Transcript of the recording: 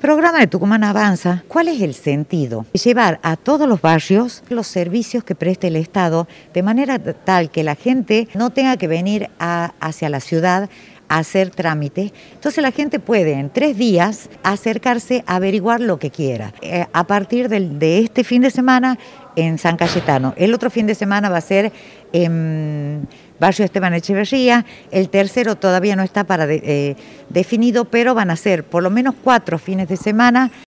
programa de Tucumán Avanza, ¿cuál es el sentido? Llevar a todos los barrios los servicios que preste el Estado de manera tal que la gente no tenga que venir hacia la ciudad a hacer trámites. Entonces la gente puede en 3 días acercarse a averiguar lo que quiera. A partir de este fin de semana en San Cayetano, el otro fin de semana va a ser en Barrio Esteban Echeverría, el tercero todavía no está definido, pero van a ser por lo menos 4 fines de semana